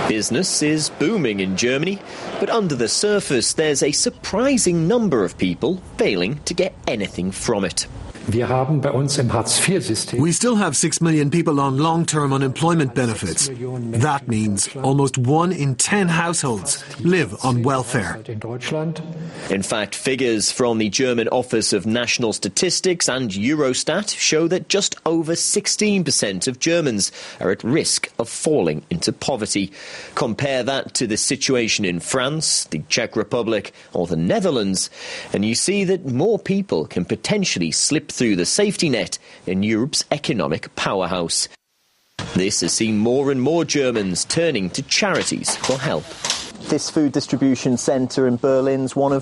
Business is booming in Germany, but under the surface there's a surprising number of people failing to get anything from it. We still have 6 million people on long-term unemployment benefits. That means almost 1 in 10 households live on welfare. In fact, figures from the German Office of National Statistics and Eurostat show that just over 16% of Germans are at risk of falling into poverty. Compare that to the situation in France, the Czech Republic or the Netherlands, and you see that more people can potentially slip through the safety net in Europe's economic powerhouse. This has seen more and more Germans turning to charities for help. This food distribution centre in Berlin's one of